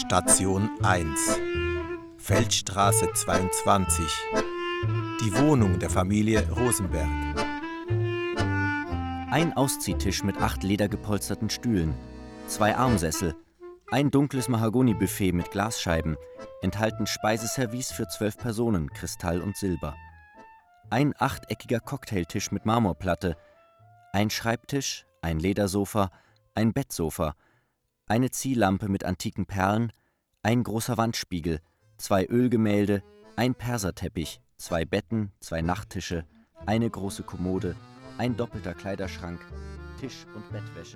Station 1, Feldstraße 22, die Wohnung der Familie Rosenberg. Ein Ausziehtisch mit 8 ledergepolsterten Stühlen, 2 Armsessel, ein dunkles Mahagoni-Buffet mit Glasscheiben, enthalten Speiseservice für 12 Personen, Kristall und Silber. Ein 8-eckiger Cocktailtisch mit Marmorplatte, ein Schreibtisch, ein Ledersofa, ein Bettsofa, eine Ziehlampe mit antiken Perlen, ein großer Wandspiegel, 2 Ölgemälde, ein Perserteppich, 2 Betten, 2 Nachttische, eine große Kommode, ein doppelter Kleiderschrank, Tisch und Bettwäsche.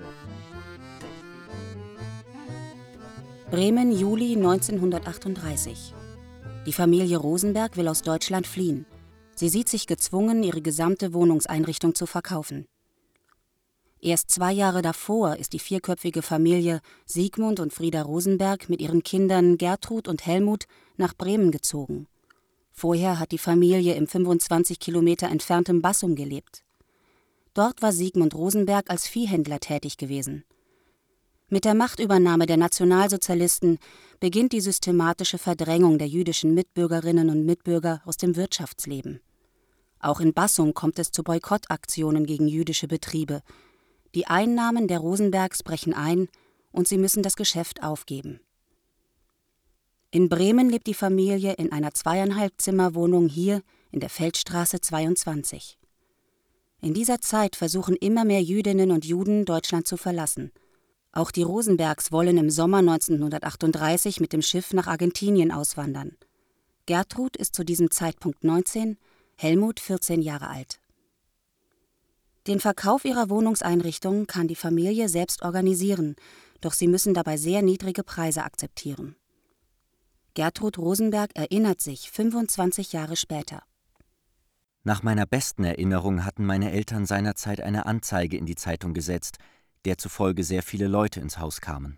Bremen, Juli 1938. Die Familie Rosenberg will aus Deutschland fliehen. Sie sieht sich gezwungen, ihre gesamte Wohnungseinrichtung zu verkaufen. Erst 2 Jahre davor ist die 4-köpfige Familie Sigmund und Frieda Rosenberg mit ihren Kindern Gertrud und Helmut nach Bremen gezogen. Vorher hat die Familie im 25 Kilometer entfernten Bassum gelebt. Dort war Sigmund Rosenberg als Viehhändler tätig gewesen. Mit der Machtübernahme der Nationalsozialisten beginnt die systematische Verdrängung der jüdischen Mitbürgerinnen und Mitbürger aus dem Wirtschaftsleben. Auch in Bassum kommt es zu Boykottaktionen gegen jüdische Betriebe. Die Einnahmen der Rosenbergs brechen ein und sie müssen das Geschäft aufgeben. In Bremen lebt die Familie in einer 2,5-Zimmer-Wohnung hier in der Feldstraße 22. In dieser Zeit versuchen immer mehr Jüdinnen und Juden, Deutschland zu verlassen. Auch die Rosenbergs wollen im Sommer 1938 mit dem Schiff nach Argentinien auswandern. Gertrud ist zu diesem Zeitpunkt 19, Helmut 14 Jahre alt. Den Verkauf ihrer Wohnungseinrichtung kann die Familie selbst organisieren, doch sie müssen dabei sehr niedrige Preise akzeptieren. Gertrud Rosenberg erinnert sich 25 Jahre später. Nach meiner besten Erinnerung hatten meine Eltern seinerzeit eine Anzeige in die Zeitung gesetzt, der zufolge sehr viele Leute ins Haus kamen.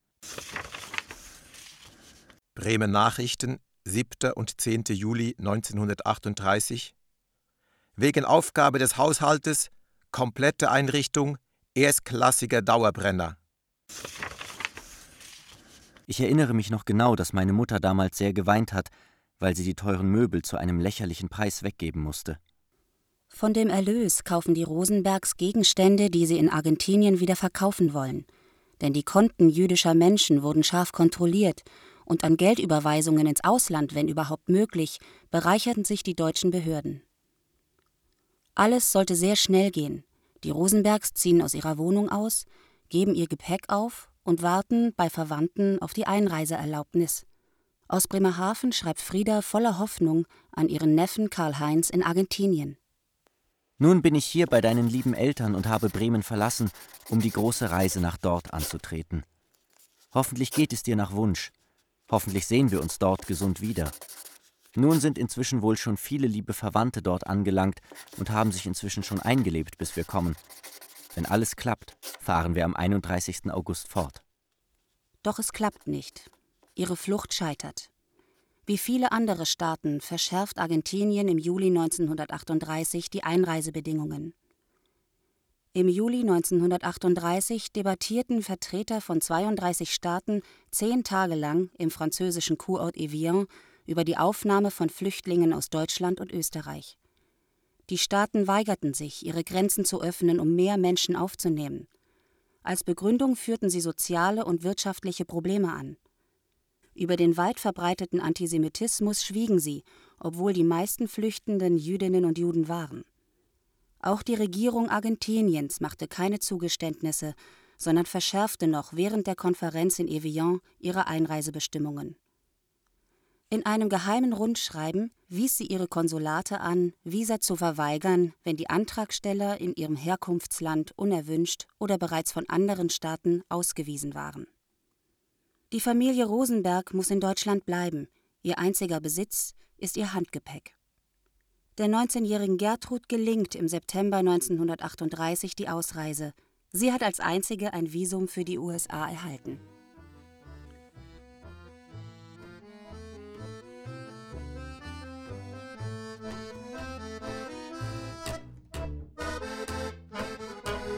Bremen Nachrichten, 7. und 10. Juli 1938. Wegen Aufgabe des Haushaltes, komplette Einrichtung, erstklassiger Dauerbrenner. Ich erinnere mich noch genau, dass meine Mutter damals sehr geweint hat, weil sie die teuren Möbel zu einem lächerlichen Preis weggeben musste. Von dem Erlös kaufen die Rosenbergs Gegenstände, die sie in Argentinien wieder verkaufen wollen. Denn die Konten jüdischer Menschen wurden scharf kontrolliert und an Geldüberweisungen ins Ausland, wenn überhaupt möglich, bereicherten sich die deutschen Behörden. Alles sollte sehr schnell gehen. Die Rosenbergs ziehen aus ihrer Wohnung aus, geben ihr Gepäck auf und warten bei Verwandten auf die Einreiseerlaubnis. Aus Bremerhaven schreibt Frieda voller Hoffnung an ihren Neffen Karl-Heinz in Argentinien. Nun bin ich hier bei deinen lieben Eltern und habe Bremen verlassen, um die große Reise nach dort anzutreten. Hoffentlich geht es dir nach Wunsch. Hoffentlich sehen wir uns dort gesund wieder. Nun sind inzwischen wohl schon viele liebe Verwandte dort angelangt und haben sich inzwischen schon eingelebt, bis wir kommen. Wenn alles klappt, fahren wir am 31. August fort. Doch es klappt nicht. Ihre Flucht scheitert. Wie viele andere Staaten verschärft Argentinien im Juli 1938 die Einreisebedingungen. Im Juli 1938 debattierten Vertreter von 32 Staaten 10 Tage lang im französischen Kurort Évian über die Aufnahme von Flüchtlingen aus Deutschland und Österreich. Die Staaten weigerten sich, ihre Grenzen zu öffnen, um mehr Menschen aufzunehmen. Als Begründung führten sie soziale und wirtschaftliche Probleme an. Über den weit verbreiteten Antisemitismus schwiegen sie, obwohl die meisten Flüchtenden Jüdinnen und Juden waren. Auch die Regierung Argentiniens machte keine Zugeständnisse, sondern verschärfte noch während der Konferenz in Évian ihre Einreisebestimmungen. In einem geheimen Rundschreiben wies sie ihre Konsulate an, Visa zu verweigern, wenn die Antragsteller in ihrem Herkunftsland unerwünscht oder bereits von anderen Staaten ausgewiesen waren. Die Familie Rosenberg muss in Deutschland bleiben. Ihr einziger Besitz ist ihr Handgepäck. Der 19-jährigen Gertrud gelingt im September 1938 die Ausreise. Sie hat als einzige ein Visum für die USA erhalten.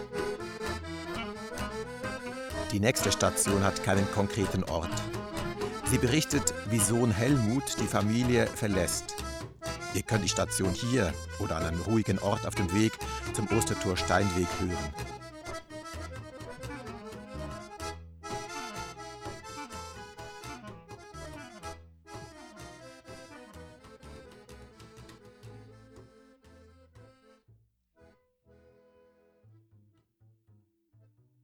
Die nächste Station hat keinen konkreten Ort. Sie berichtet, wie Sohn Helmut die Familie verlässt. Ihr könnt die Station hier oder an einem ruhigen Ort auf dem Weg zum Ostertor Steinweg hören.